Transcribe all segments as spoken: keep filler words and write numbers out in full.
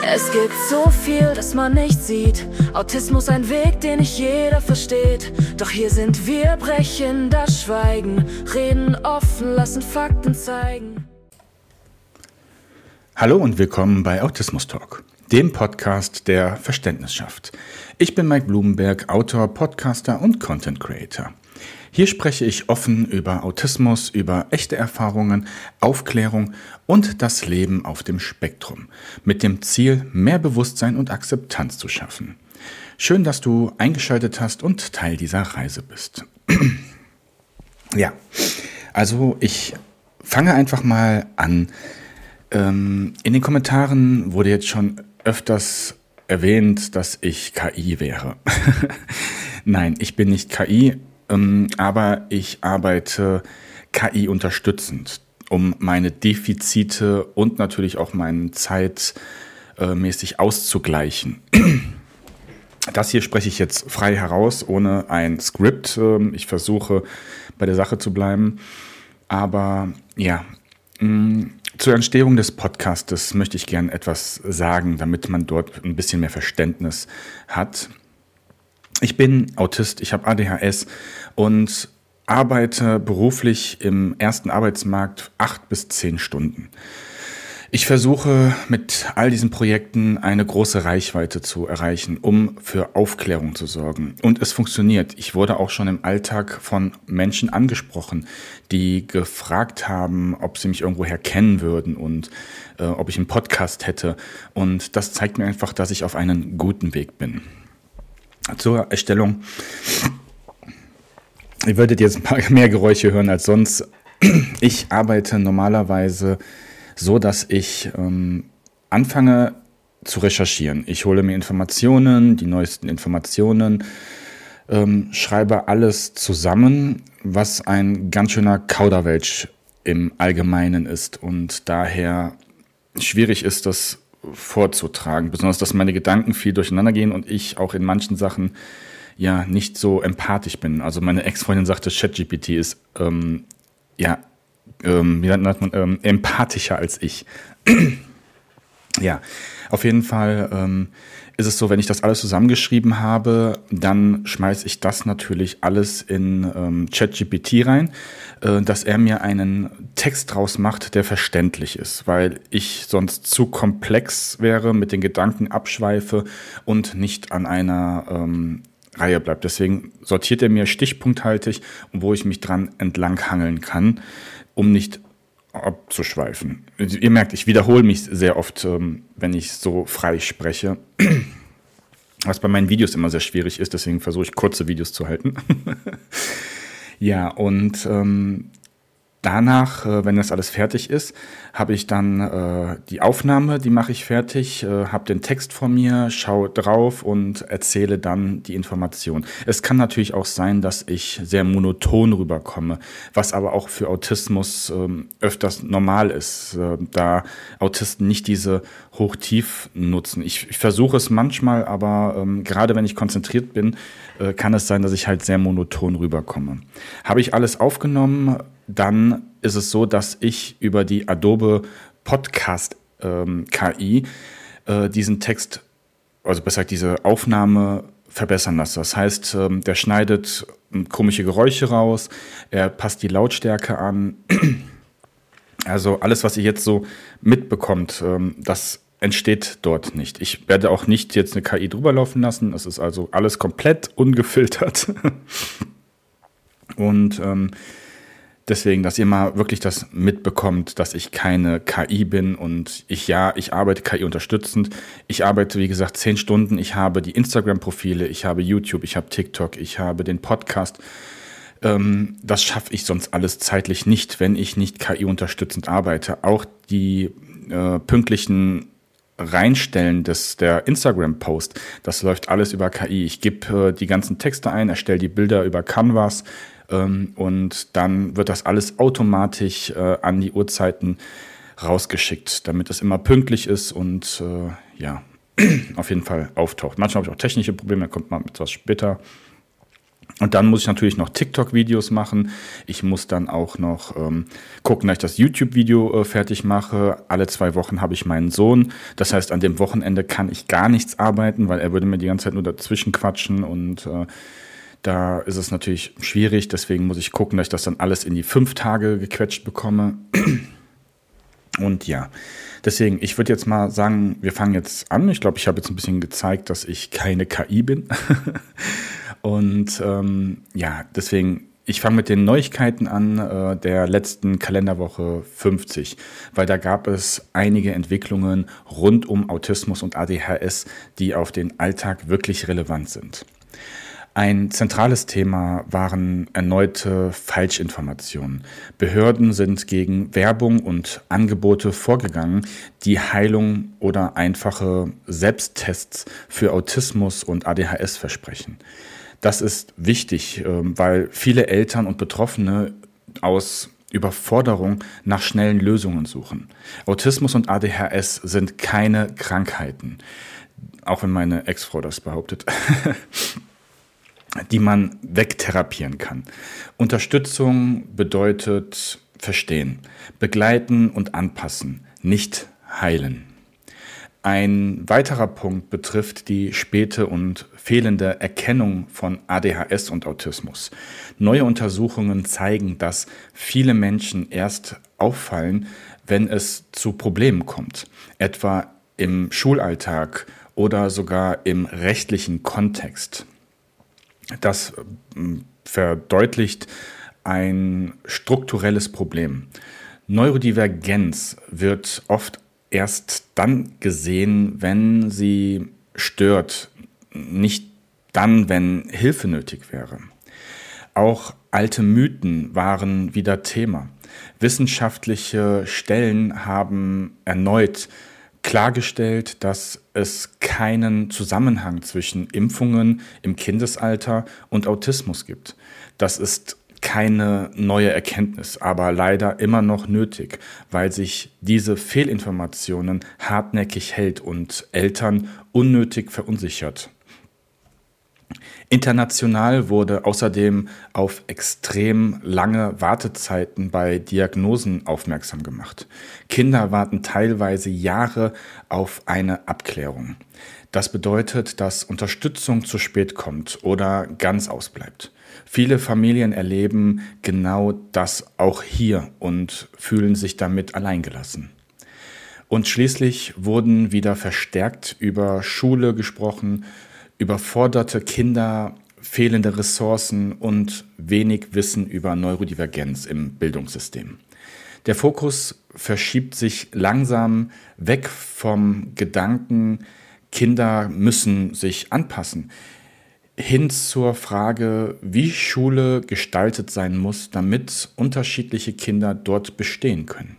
Es gibt so viel, das man nicht sieht. Autismus ein Weg, den nicht jeder versteht. Doch hier sind wir, brechen das Schweigen, reden offen, lassen Fakten zeigen. Hallo und willkommen bei Autismus Talk, dem Podcast, der Verständnis schafft. Ich bin Mike Blumenberg, Autor, Podcaster und Content Creator. Hier spreche ich offen über Autismus, über echte Erfahrungen, Aufklärung und das Leben auf dem Spektrum, mit dem Ziel, mehr Bewusstsein und Akzeptanz zu schaffen. Schön, dass du eingeschaltet hast und Teil dieser Reise bist. Ja, also ich fange einfach mal an. Ähm, in den Kommentaren wurde jetzt schon öfters erwähnt, dass ich K I wäre. Nein, ich bin nicht K I. Ähm, aber ich arbeite K I unterstützend, um meine Defizite und natürlich auch meine Zeit äh, mäßig auszugleichen. Das hier spreche ich jetzt frei heraus, ohne ein Skript. Ähm, ich versuche, bei der Sache zu bleiben. Aber ja, mh, zur Entstehung des Podcastes möchte ich gerne etwas sagen, damit man dort ein bisschen mehr Verständnis hat. Ich bin Autist, ich habe A D H S und arbeite beruflich im ersten Arbeitsmarkt acht bis zehn Stunden. Ich versuche mit all diesen Projekten eine große Reichweite zu erreichen, um für Aufklärung zu sorgen. Und es funktioniert. Ich wurde auch schon im Alltag von Menschen angesprochen, die gefragt haben, ob sie mich irgendwoher kennen würden und äh, ob ich einen Podcast hätte. Und das zeigt mir einfach, dass ich auf einem guten Weg bin. Zur Erstellung. Ihr würdet jetzt ein paar mehr Geräusche hören als sonst. Ich arbeite normalerweise so, dass ich ähm, anfange zu recherchieren. Ich hole mir Informationen, die neuesten Informationen, ähm, schreibe alles zusammen, was ein ganz schöner Kauderwelsch im Allgemeinen ist und daher schwierig ist, das vorzutragen, besonders, dass meine Gedanken viel durcheinander gehen und ich auch in manchen Sachen ja nicht so empathisch bin. Also meine Ex-Freundin sagte, ChatGPT ist ähm, ja ähm, wie nennt man ähm, empathischer als ich. Ja, auf jeden Fall ähm, ist es so, wenn ich das alles zusammengeschrieben habe, dann schmeiße ich das natürlich alles in ähm, ChatGPT rein, äh, dass er mir einen Text draus macht, der verständlich ist, weil ich sonst zu komplex wäre, mit den Gedanken abschweife und nicht an einer ähm, Reihe bleibt. Deswegen sortiert er mir stichpunkthaltig, wo ich mich dran entlanghangeln kann, um nicht abzuschweifen. Ihr merkt, ich wiederhole mich sehr oft, wenn ich so frei spreche, was bei meinen Videos immer sehr schwierig ist, deswegen versuche ich kurze Videos zu halten. Ja, und ähm, danach, äh, wenn das alles fertig ist, habe ich dann äh, die Aufnahme, die mache ich fertig, äh, habe den Text vor mir, schaue drauf und erzähle dann die Information. Es kann natürlich auch sein, dass ich sehr monoton rüberkomme, was aber auch für Autismus ähm, öfters normal ist, äh, da Autisten nicht diese Hoch-Tief nutzen. Ich, ich versuche es manchmal, aber ähm, gerade wenn ich konzentriert bin, äh, kann es sein, dass ich halt sehr monoton rüberkomme. Habe ich alles aufgenommen, dann ist es so, dass ich über die Adobe Podcast ähm, K I äh, diesen Text, also besser gesagt diese Aufnahme verbessern lasse. Das heißt, ähm, der schneidet komische Geräusche raus, er passt die Lautstärke an. Also alles, was ihr jetzt so mitbekommt, ähm, das entsteht dort nicht. Ich werde auch nicht jetzt eine K I drüber laufen lassen. Es ist also alles komplett ungefiltert. Und ähm, deswegen, dass ihr mal wirklich das mitbekommt, dass ich keine K I bin und ich, ja, ich arbeite K I unterstützend. Ich arbeite, wie gesagt, zehn Stunden. Ich habe die Instagram-Profile, ich habe YouTube, ich habe TikTok, ich habe den Podcast. Ähm, das schaffe ich sonst alles zeitlich nicht, wenn ich nicht K I unterstützend arbeite. Auch die äh, pünktlichen Reinstellen des, der Instagram-Post, das läuft alles über K I. Ich gebe äh, die ganzen Texte ein, erstelle die Bilder über Canvas, und dann wird das alles automatisch äh, an die Uhrzeiten rausgeschickt, damit es immer pünktlich ist und äh, ja, auf jeden Fall auftaucht. Manchmal habe ich auch technische Probleme, da kommt man etwas später. Und dann muss ich natürlich noch TikTok-Videos machen. Ich muss dann auch noch ähm, gucken, dass ich das YouTube-Video äh, fertig mache. Alle zwei Wochen habe ich meinen Sohn. Das heißt, an dem Wochenende kann ich gar nichts arbeiten, weil er würde mir die ganze Zeit nur dazwischen quatschen. Und äh, da ist es natürlich schwierig. Deswegen muss ich gucken, dass ich das dann alles in die fünf Tage gequetscht bekomme. Und ja, deswegen, ich würde jetzt mal sagen, wir fangen jetzt an. Ich glaube, ich habe jetzt ein bisschen gezeigt, dass ich keine K I bin. Und ähm, ja, deswegen, ich fange mit den Neuigkeiten an äh, der letzten Kalenderwoche fünfzig, weil da gab es einige Entwicklungen rund um Autismus und A D H S, die auf den Alltag wirklich relevant sind. Ein zentrales Thema waren erneute Falschinformationen. Behörden sind gegen Werbung und Angebote vorgegangen, die Heilung oder einfache Selbsttests für Autismus und A D H S versprechen. Das ist wichtig, weil viele Eltern und Betroffene aus Überforderung nach schnellen Lösungen suchen. Autismus und A D H S sind keine Krankheiten, auch wenn meine Ex-Frau das behauptet, die man wegtherapieren kann. Unterstützung bedeutet verstehen, begleiten und anpassen, nicht heilen. Ein weiterer Punkt betrifft die späte und fehlende Erkennung von A D H S und Autismus. Neue Untersuchungen zeigen, dass viele Menschen erst auffallen, wenn es zu Problemen kommt, etwa im Schulalltag oder sogar im rechtlichen Kontext. Das verdeutlicht ein strukturelles Problem. Neurodivergenz wird oft erst dann gesehen, wenn sie stört, nicht dann, wenn Hilfe nötig wäre. Auch alte Mythen waren wieder Thema. Wissenschaftliche Stellen haben erneut klargestellt, dass es keinen Zusammenhang zwischen Impfungen im Kindesalter und Autismus gibt. Das ist keine neue Erkenntnis, aber leider immer noch nötig, weil sich diese Fehlinformationen hartnäckig hält und Eltern unnötig verunsichert. International wurde außerdem auf extrem lange Wartezeiten bei Diagnosen aufmerksam gemacht. Kinder warten teilweise Jahre auf eine Abklärung. Das bedeutet, dass Unterstützung zu spät kommt oder ganz ausbleibt. Viele Familien erleben genau das auch hier und fühlen sich damit alleingelassen. Und schließlich wurden wieder verstärkt über Schule gesprochen, überforderte Kinder, fehlende Ressourcen und wenig Wissen über Neurodivergenz im Bildungssystem. Der Fokus verschiebt sich langsam weg vom Gedanken, Kinder müssen sich anpassen, hin zur Frage, wie Schule gestaltet sein muss, damit unterschiedliche Kinder dort bestehen können.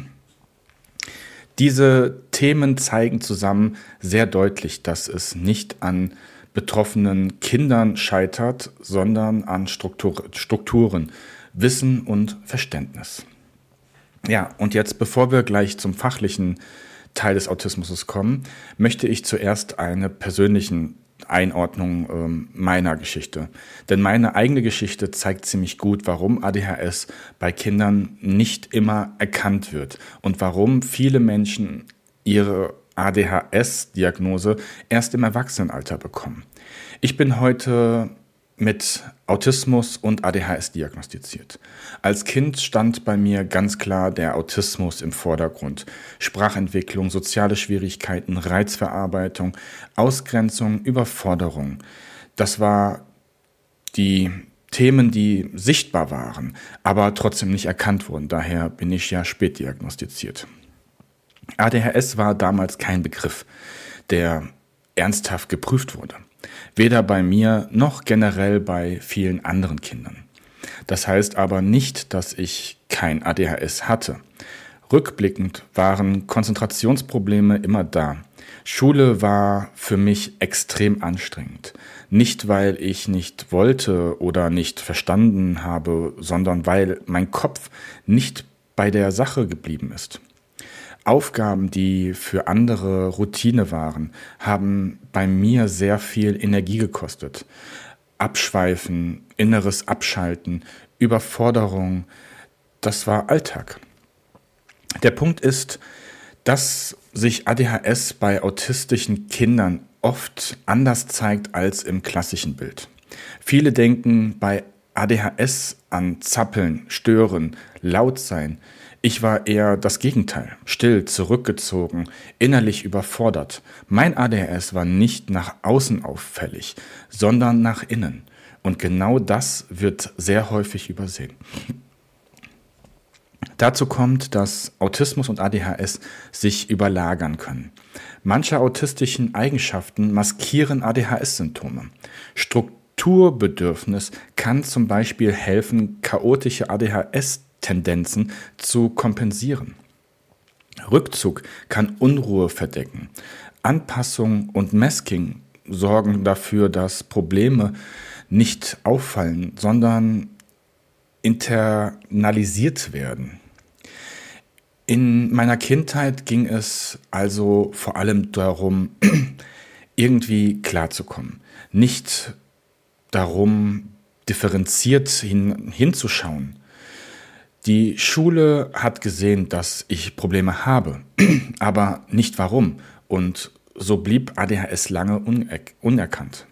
Diese Themen zeigen zusammen sehr deutlich, dass es nicht an betroffenen Kindern scheitert, sondern an Struktur, Strukturen, Wissen und Verständnis. Ja, und jetzt, bevor wir gleich zum fachlichen Teil des Autismus kommen, möchte ich zuerst eine persönliche Einordnung ähm, meiner Geschichte. Denn meine eigene Geschichte zeigt ziemlich gut, warum A D H S bei Kindern nicht immer erkannt wird und warum viele Menschen ihre A D H S-Diagnose erst im Erwachsenenalter bekommen. Ich bin heute mit Autismus und A D H S diagnostiziert. Als Kind stand bei mir ganz klar der Autismus im Vordergrund. Sprachentwicklung, soziale Schwierigkeiten, Reizverarbeitung, Ausgrenzung, Überforderung. Das war die Themen, die sichtbar waren, aber trotzdem nicht erkannt wurden. Daher bin ich ja spät diagnostiziert. A D H S war damals kein Begriff, der ernsthaft geprüft wurde. Weder bei mir noch generell bei vielen anderen Kindern. Das heißt aber nicht, dass ich kein A D H S hatte. Rückblickend waren Konzentrationsprobleme immer da. Schule war für mich extrem anstrengend. Nicht, weil ich nicht wollte oder nicht verstanden habe, sondern weil mein Kopf nicht bei der Sache geblieben ist. Aufgaben, die für andere Routine waren, haben bei mir sehr viel Energie gekostet. Abschweifen, inneres Abschalten, Überforderung, das war Alltag. Der Punkt ist, dass sich A D H S bei autistischen Kindern oft anders zeigt als im klassischen Bild. Viele denken bei A D H S an Zappeln, Stören, laut sein. Ich war eher das Gegenteil, still, zurückgezogen, innerlich überfordert. Mein A D H S war nicht nach außen auffällig, sondern nach innen. Und genau das wird sehr häufig übersehen. Dazu kommt, dass Autismus und A D H S sich überlagern können. Manche autistischen Eigenschaften maskieren A D H S-Symptome. Strukturbedürfnis kann zum Beispiel helfen, chaotische A D H S-Tendenzen zu kompensieren. Rückzug kann Unruhe verdecken. Anpassung und Masking sorgen dafür, dass Probleme nicht auffallen, sondern internalisiert werden. In meiner Kindheit ging es also vor allem darum, irgendwie klarzukommen. Nicht darum, differenziert hin, hinzuschauen. Die Schule hat gesehen, dass ich Probleme habe, aber nicht warum. Und so blieb A D H S lange uner- unerkannt.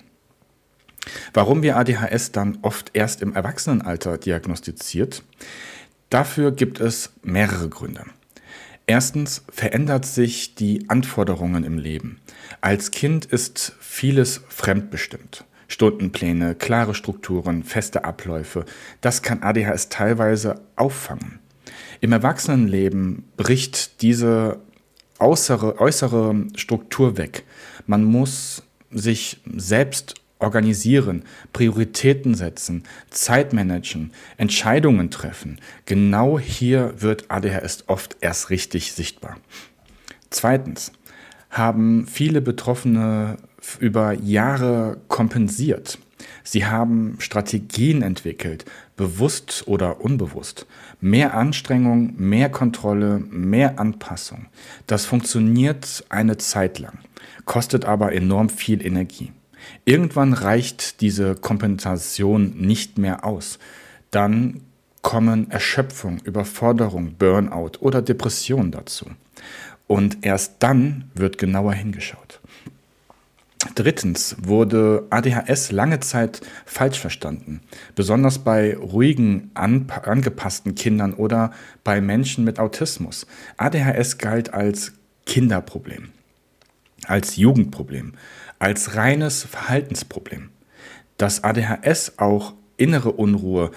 Warum wir A D H S dann oft erst im Erwachsenenalter diagnostiziert? Dafür gibt es mehrere Gründe. Erstens verändert sich die Anforderungen im Leben. Als Kind ist vieles fremdbestimmt. Stundenpläne, klare Strukturen, feste Abläufe. Das kann A D H S teilweise auffangen. Im Erwachsenenleben bricht diese äußere, äußere Struktur weg. Man muss sich selbst organisieren, Prioritäten setzen, Zeit managen, Entscheidungen treffen. Genau hier wird A D H S oft erst richtig sichtbar. Zweitens haben viele Betroffene über Jahre kompensiert. Sie haben Strategien entwickelt, bewusst oder unbewusst. Mehr Anstrengung, mehr Kontrolle, mehr Anpassung. Das funktioniert eine Zeit lang, kostet aber enorm viel Energie. Irgendwann reicht diese Kompensation nicht mehr aus. Dann kommen Erschöpfung, Überforderung, Burnout oder Depression dazu. Und erst dann wird genauer hingeschaut. Drittens wurde A D H S lange Zeit falsch verstanden, besonders bei ruhigen, angepassten Kindern oder bei Menschen mit Autismus. A D H S galt als Kinderproblem, als Jugendproblem, als reines Verhaltensproblem. Dass A D H S auch innere Unruhe,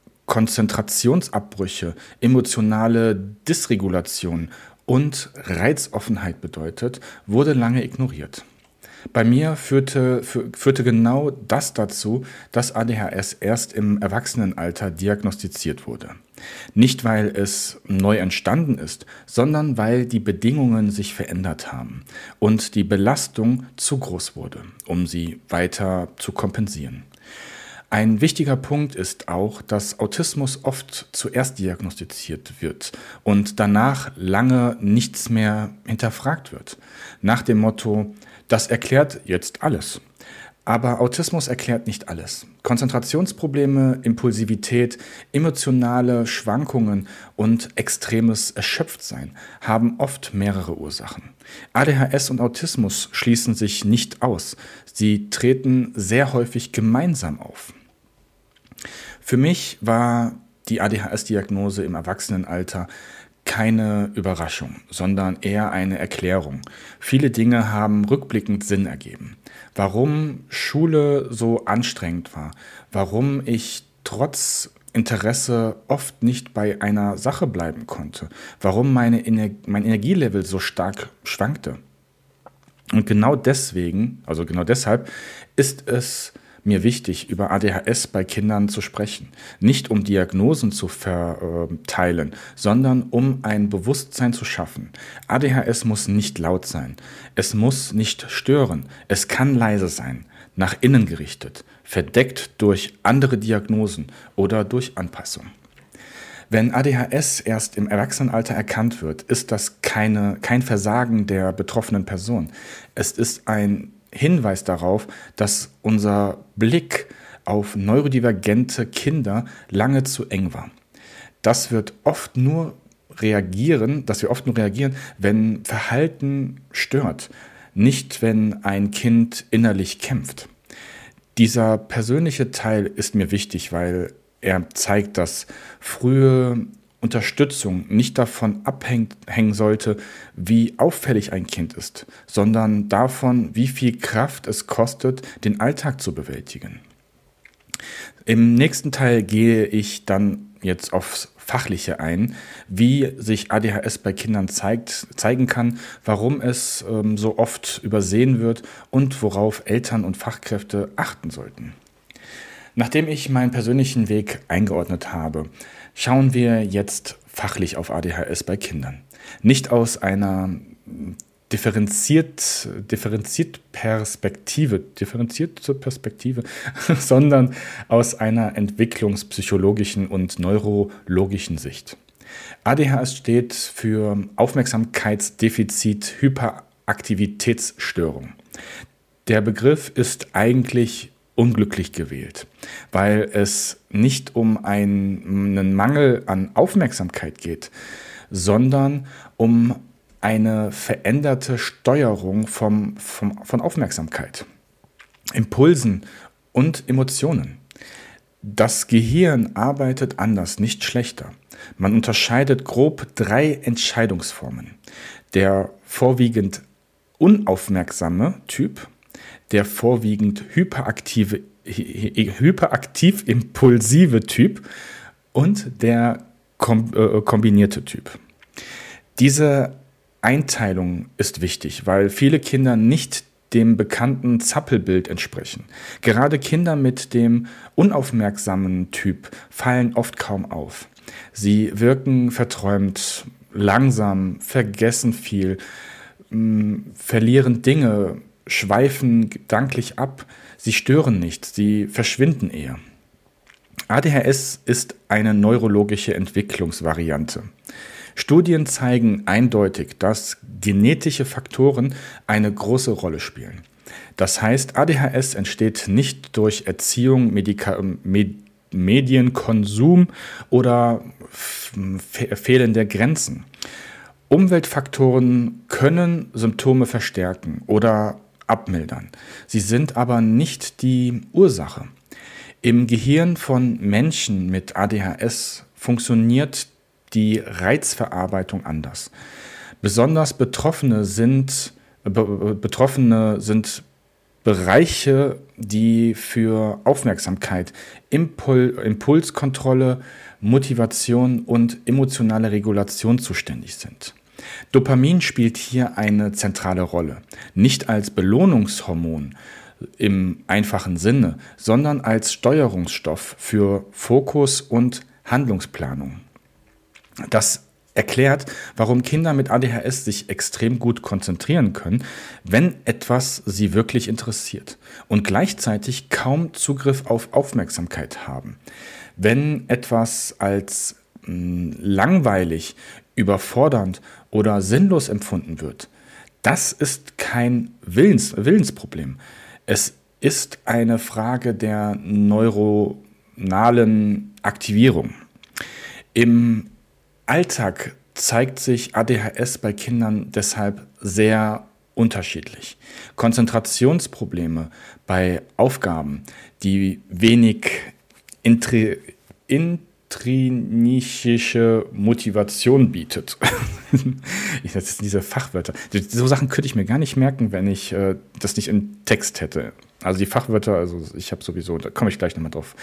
Konzentrationsabbrüche, emotionale Dysregulation und Reizoffenheit bedeutet, wurde lange ignoriert. Bei mir führte, führte genau das dazu, dass A D H S erst im Erwachsenenalter diagnostiziert wurde. Nicht, weil es neu entstanden ist, sondern weil die Bedingungen sich verändert haben und die Belastung zu groß wurde, um sie weiter zu kompensieren. Ein wichtiger Punkt ist auch, dass Autismus oft zuerst diagnostiziert wird und danach lange nichts mehr hinterfragt wird. Nach dem Motto, das erklärt jetzt alles. Aber Autismus erklärt nicht alles. Konzentrationsprobleme, Impulsivität, emotionale Schwankungen und extremes Erschöpftsein haben oft mehrere Ursachen. A D H S und Autismus schließen sich nicht aus. Sie treten sehr häufig gemeinsam auf. Für mich war die A D H S-Diagnose im Erwachsenenalter keine Überraschung, sondern eher eine Erklärung. Viele Dinge haben rückblickend Sinn ergeben. Warum Schule so anstrengend war, warum ich trotz Interesse oft nicht bei einer Sache bleiben konnte, warum meine Ener- mein Energielevel so stark schwankte. Und genau deswegen, also genau deshalb, ist es mir wichtig, über A D H S bei Kindern zu sprechen. Nicht um Diagnosen zu verteilen, sondern um ein Bewusstsein zu schaffen. A D H S muss nicht laut sein. Es muss nicht stören. Es kann leise sein, nach innen gerichtet, verdeckt durch andere Diagnosen oder durch Anpassung. Wenn A D H S erst im Erwachsenenalter erkannt wird, ist das keine, kein Versagen der betroffenen Person. Es ist ein Hinweis darauf, dass unser Blick auf neurodivergente Kinder lange zu eng war. Das wird oft nur reagieren, dass wir oft nur reagieren, wenn Verhalten stört, nicht wenn ein Kind innerlich kämpft. Dieser persönliche Teil ist mir wichtig, weil er zeigt, dass frühe Unterstützung nicht davon abhängen sollte, wie auffällig ein Kind ist, sondern davon, wie viel Kraft es kostet, den Alltag zu bewältigen. Im nächsten Teil gehe ich dann jetzt aufs Fachliche ein, wie sich A D H S bei Kindern zeigt, zeigen kann, warum es ähm, so oft übersehen wird und worauf Eltern und Fachkräfte achten sollten. Nachdem ich meinen persönlichen Weg eingeordnet habe, schauen wir jetzt fachlich auf A D H S bei Kindern. Nicht aus einer differenziert, differenziert Perspektive, differenzierte Perspektive, sondern aus einer entwicklungspsychologischen und neurologischen Sicht. A D H S steht für Aufmerksamkeitsdefizit-Hyperaktivitätsstörung. Der Begriff ist eigentlich unglücklich gewählt, weil es nicht um einen Mangel an Aufmerksamkeit geht, sondern um eine veränderte Steuerung vom, vom, von Aufmerksamkeit, Impulsen und Emotionen. Das Gehirn arbeitet anders, nicht schlechter. Man unterscheidet grob drei Entscheidungsformen. Der vorwiegend unaufmerksame Typ, der vorwiegend hyperaktive, hyperaktiv-impulsive Typ und der kombinierte Typ. Diese Einteilung ist wichtig, weil viele Kinder nicht dem bekannten Zappelbild entsprechen. Gerade Kinder mit dem unaufmerksamen Typ fallen oft kaum auf. Sie wirken verträumt, langsam, vergessen viel, mh, verlieren Dinge, schweifen gedanklich ab, sie stören nicht, sie verschwinden eher. A D H S ist eine neurologische Entwicklungsvariante. Studien zeigen eindeutig, dass genetische Faktoren eine große Rolle spielen. Das heißt, A D H S entsteht nicht durch Erziehung, Medika- Med- Medienkonsum oder fe- fehlende Grenzen. Umweltfaktoren können Symptome verstärken oder abmildern. Sie sind aber nicht die Ursache. Im Gehirn von Menschen mit A D H S funktioniert die Reizverarbeitung anders. Besonders Betroffene sind, be, Betroffene sind Bereiche, die für Aufmerksamkeit, Impul, Impulskontrolle, Motivation und emotionale Regulation zuständig sind. Dopamin spielt hier eine zentrale Rolle, nicht als Belohnungshormon im einfachen Sinne, sondern als Steuerungsstoff für Fokus und Handlungsplanung. Das erklärt, warum Kinder mit A D H S sich extrem gut konzentrieren können, wenn etwas sie wirklich interessiert und gleichzeitig kaum Zugriff auf Aufmerksamkeit haben. Wenn etwas als mh, langweilig, überfordernd oder sinnlos empfunden wird, das ist kein Willens, Willensproblem. Es ist eine Frage der neuronalen Aktivierung. Im Alltag zeigt sich A D H S bei Kindern deshalb sehr unterschiedlich. Konzentrationsprobleme bei Aufgaben, die wenig intri- intrinsische Motivation bietet. Das sind diese Fachwörter. So Sachen könnte ich mir gar nicht merken, wenn ich äh, das nicht im Text hätte. Also die Fachwörter, also ich habe sowieso, da komme ich gleich nochmal drauf.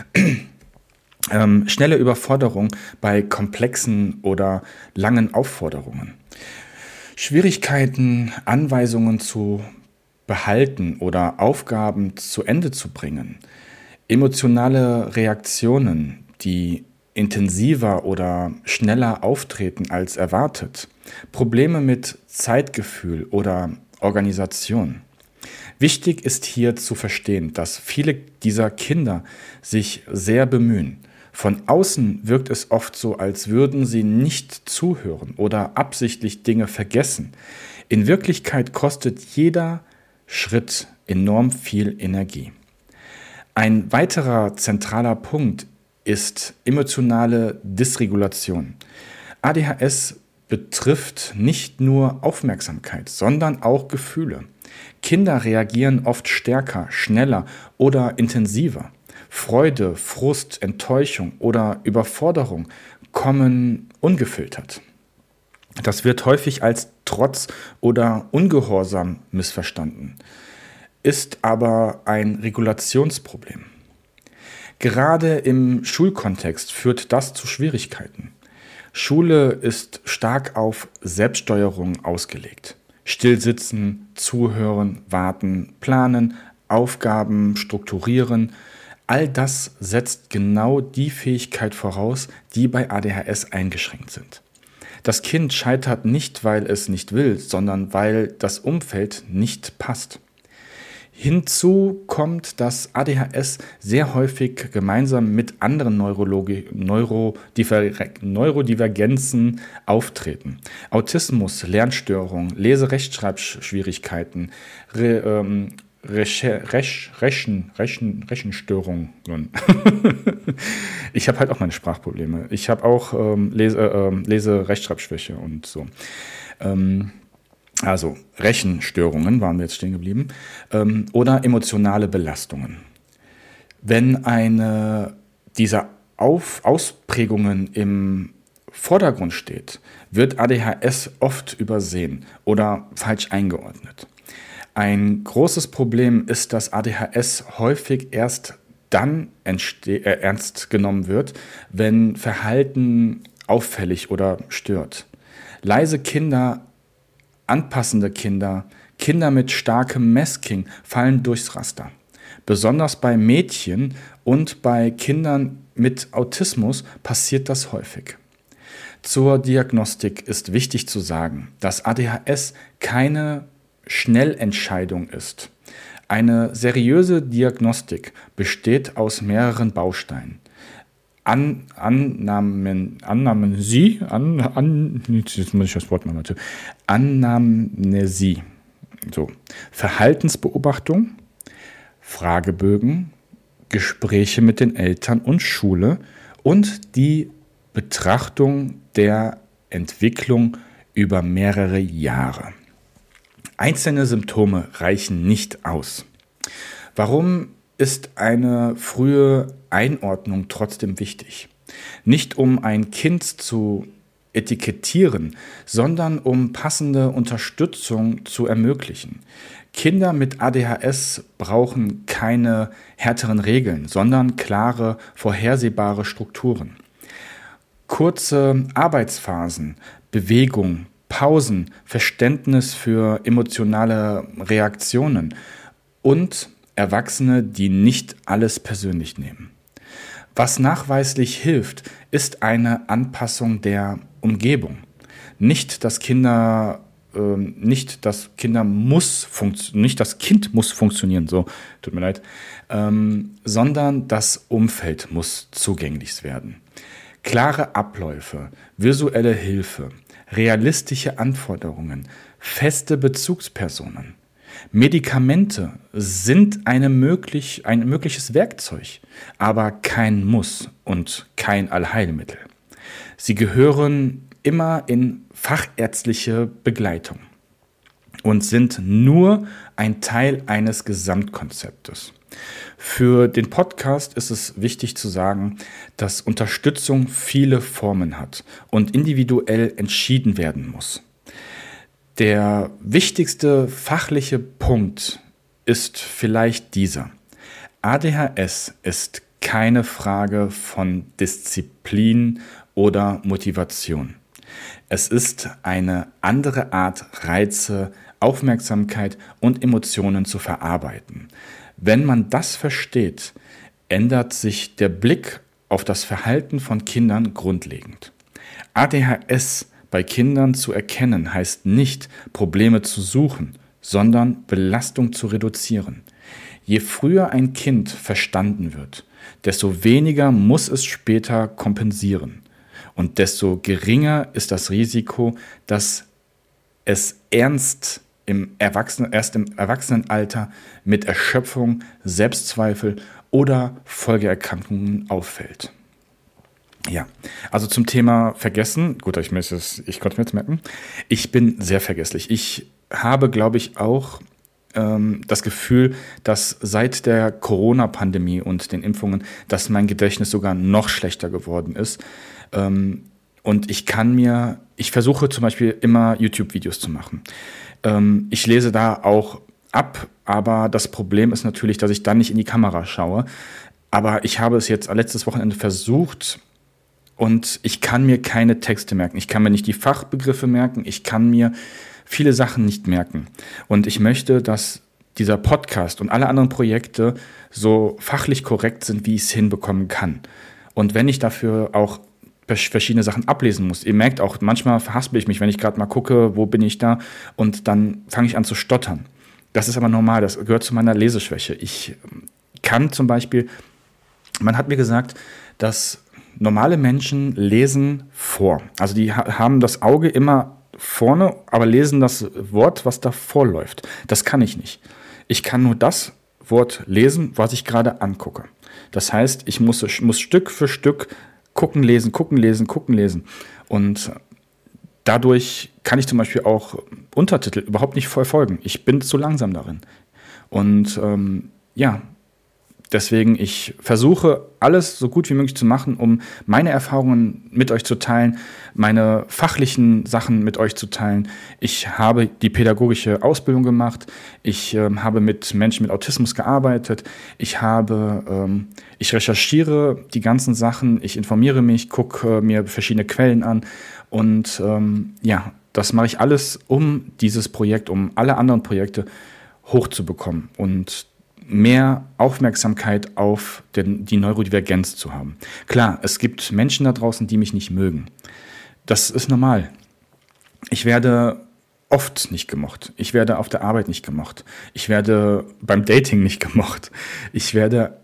Ähm, schnelle Überforderung bei komplexen oder langen Aufforderungen. Schwierigkeiten, Anweisungen zu behalten oder Aufgaben zu Ende zu bringen. Emotionale Reaktionen, die intensiver oder schneller auftreten als erwartet. Probleme mit Zeitgefühl oder Organisation. Wichtig ist hier zu verstehen, dass viele dieser Kinder sich sehr bemühen. Von außen wirkt es oft so, als würden sie nicht zuhören oder absichtlich Dinge vergessen. In Wirklichkeit kostet jeder Schritt enorm viel Energie. Ein weiterer zentraler Punkt ist emotionale Dysregulation. A D H S betrifft nicht nur Aufmerksamkeit, sondern auch Gefühle. Kinder reagieren oft stärker, schneller oder intensiver. Freude, Frust, Enttäuschung oder Überforderung kommen ungefiltert. Das wird häufig als Trotz oder Ungehorsam missverstanden, ist aber ein Regulationsproblem. Gerade im Schulkontext führt das zu Schwierigkeiten. Schule ist stark auf Selbststeuerung ausgelegt. Stillsitzen, zuhören, warten, planen, Aufgaben strukturieren, all das setzt genau die Fähigkeit voraus, die bei A D H S eingeschränkt sind. Das Kind scheitert nicht, weil es nicht will, sondern weil das Umfeld nicht passt. Hinzu kommt, dass A D H S sehr häufig gemeinsam mit anderen Neurologi- Neurodiver- Neurodivergenzen auftreten. Autismus, Lernstörungen, Lese-Rechtschreibschwierigkeiten, Re, ähm, Reche- Resch- Rechen, Rechen, Rechenstörungen. Ich habe halt auch meine Sprachprobleme. Ich habe auch ähm, Lese, äh, Lese-Rechtschreibschwäche und so. Ähm, Also Rechenstörungen waren wir jetzt stehen geblieben, ähm, oder emotionale Belastungen. Wenn eine dieser Auf- Ausprägungen im Vordergrund steht, wird A D H S oft übersehen oder falsch eingeordnet. Ein großes Problem ist, dass A D H S häufig erst dann entste- äh, ernst genommen wird, wenn Verhalten auffällig oder stört. Leise Kinder, anpassende Kinder, Kinder mit starkem Masking fallen durchs Raster. Besonders bei Mädchen und bei Kindern mit Autismus passiert das häufig. Zur Diagnostik ist wichtig zu sagen, dass A D H S keine Schnellentscheidung ist. Eine seriöse Diagnostik besteht aus mehreren Bausteinen. An, Annahmen, Anamnesie, an, an, jetzt muss ich das Wort mal bitte. Anamnesie, so, Verhaltensbeobachtung, Fragebögen, Gespräche mit den Eltern und Schule und die Betrachtung der Entwicklung über mehrere Jahre. Einzelne Symptome reichen nicht aus. Warum ist eine frühe Einordnung trotzdem wichtig? Nicht um ein Kind zu etikettieren, sondern um passende Unterstützung zu ermöglichen. Kinder mit A D H S brauchen keine härteren Regeln, sondern klare, vorhersehbare Strukturen. Kurze Arbeitsphasen, Bewegung, Pausen, Verständnis für emotionale Reaktionen und Erwachsene, die nicht alles persönlich nehmen. Was nachweislich hilft, ist eine Anpassung der Umgebung. Nicht das Kinder, äh, nicht das Kinder muss funktio- nicht das Kind muss funktionieren, so tut mir leid, ähm, sondern das Umfeld muss zugänglich werden. Klare Abläufe, visuelle Hilfe, realistische Anforderungen, feste Bezugspersonen. Medikamente sind eine möglich, ein mögliches Werkzeug, aber kein Muss und kein Allheilmittel. Sie gehören immer in fachärztliche Begleitung und sind nur ein Teil eines Gesamtkonzeptes. Für den Podcast ist es wichtig zu sagen, dass Unterstützung viele Formen hat und individuell entschieden werden muss. Der wichtigste fachliche Punkt ist vielleicht dieser. A D H S ist keine Frage von Disziplin oder Motivation. Es ist eine andere Art, Reize, Aufmerksamkeit und Emotionen zu verarbeiten. Wenn man das versteht, ändert sich der Blick auf das Verhalten von Kindern grundlegend. A D H S bei Kindern zu erkennen heißt nicht, Probleme zu suchen, sondern Belastung zu reduzieren. Je früher ein Kind verstanden wird, desto weniger muss es später kompensieren. Und desto geringer ist das Risiko, dass es ernst im Erwachsenen, erst im Erwachsenenalter mit Erschöpfung, Selbstzweifel oder Folgeerkrankungen auffällt. Ja, also zum Thema Vergessen, gut, ich, es, ich konnte mir jetzt merken, ich bin sehr vergesslich. Ich habe, glaube ich, auch ähm, das Gefühl, dass seit der Corona-Pandemie und den Impfungen, dass mein Gedächtnis sogar noch schlechter geworden ist. Ähm, und ich kann mir, ich versuche zum Beispiel immer YouTube-Videos zu machen. Ähm, ich lese da auch ab, aber das Problem ist natürlich, dass ich dann nicht in die Kamera schaue. Aber ich habe es jetzt letztes Wochenende versucht, und ich kann mir keine Texte merken. Ich kann mir nicht die Fachbegriffe merken. Ich kann mir viele Sachen nicht merken. Und ich möchte, dass dieser Podcast und alle anderen Projekte so fachlich korrekt sind, wie ich es hinbekommen kann. Und wenn ich dafür auch verschiedene Sachen ablesen muss. Ihr merkt auch, manchmal verhaspel ich mich, wenn ich gerade mal gucke, wo bin ich da? Und dann fange ich an zu stottern. Das ist aber normal. Das gehört zu meiner Leseschwäche. Ich kann zum Beispiel, man hat mir gesagt, dass normale Menschen lesen vor. Also die ha- haben das Auge immer vorne, aber lesen das Wort, was da vorläuft. Das kann ich nicht. Ich kann nur das Wort lesen, was ich gerade angucke. Das heißt, ich muss, muss Stück für Stück gucken, lesen, gucken, lesen, gucken, lesen. Und dadurch kann ich zum Beispiel auch Untertitel überhaupt nicht verfolgen. Ich bin zu langsam darin. Und ähm, ja, deswegen, ich versuche, alles so gut wie möglich zu machen, um meine Erfahrungen mit euch zu teilen, meine fachlichen Sachen mit euch zu teilen. Ich habe die pädagogische Ausbildung gemacht. Ich ähm, habe mit Menschen mit Autismus gearbeitet. Ich habe, ähm, ich recherchiere die ganzen Sachen. Ich informiere mich, gucke äh, mir verschiedene Quellen an. Und ähm, ja, das mache ich alles, um dieses Projekt, um alle anderen Projekte hochzubekommen und mehr Aufmerksamkeit auf den, die Neurodivergenz zu haben. Klar, es gibt Menschen da draußen, die mich nicht mögen. Das ist normal. Ich werde oft nicht gemocht. Ich werde auf der Arbeit nicht gemocht. Ich werde beim Dating nicht gemocht. Ich werde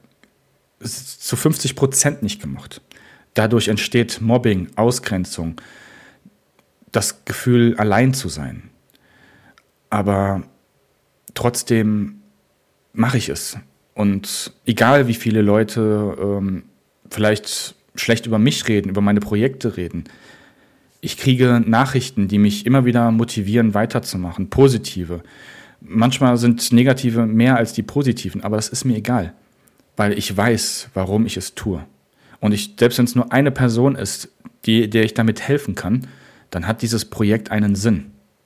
zu fünfzig Prozent nicht gemocht. Dadurch entsteht Mobbing, Ausgrenzung, das Gefühl, allein zu sein. Aber trotzdem mache ich es. Und egal wie viele Leute ähm, vielleicht schlecht über mich reden, über meine Projekte reden, ich kriege Nachrichten, die mich immer wieder motivieren, weiterzumachen, positive. Manchmal sind negative mehr als die positiven, aber das ist mir egal, weil ich weiß, warum ich es tue. Und ich, selbst wenn es nur eine Person ist, die, der ich damit helfen kann, dann hat dieses Projekt einen Sinn.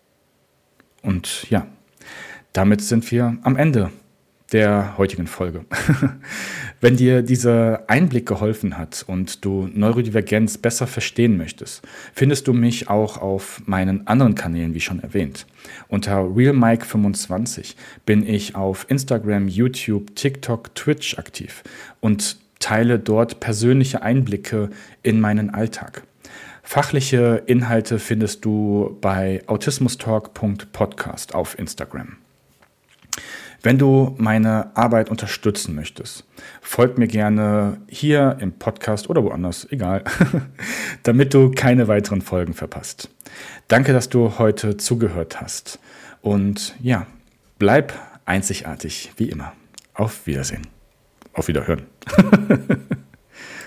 Und ja, damit sind wir am Ende der heutigen Folge. Wenn dir dieser Einblick geholfen hat und du Neurodivergenz besser verstehen möchtest, findest du mich auch auf meinen anderen Kanälen, wie schon erwähnt. Unter Real Mike fünfundzwanzig bin ich auf Instagram, YouTube, TikTok, Twitch aktiv und teile dort persönliche Einblicke in meinen Alltag. Fachliche Inhalte findest du bei autismustalk punkt podcast auf Instagram. Wenn du meine Arbeit unterstützen möchtest, folg mir gerne hier im Podcast oder woanders, egal, damit du keine weiteren Folgen verpasst. Danke, dass du heute zugehört hast. Und ja, bleib einzigartig, wie immer. Auf Wiedersehen. Auf Wiederhören.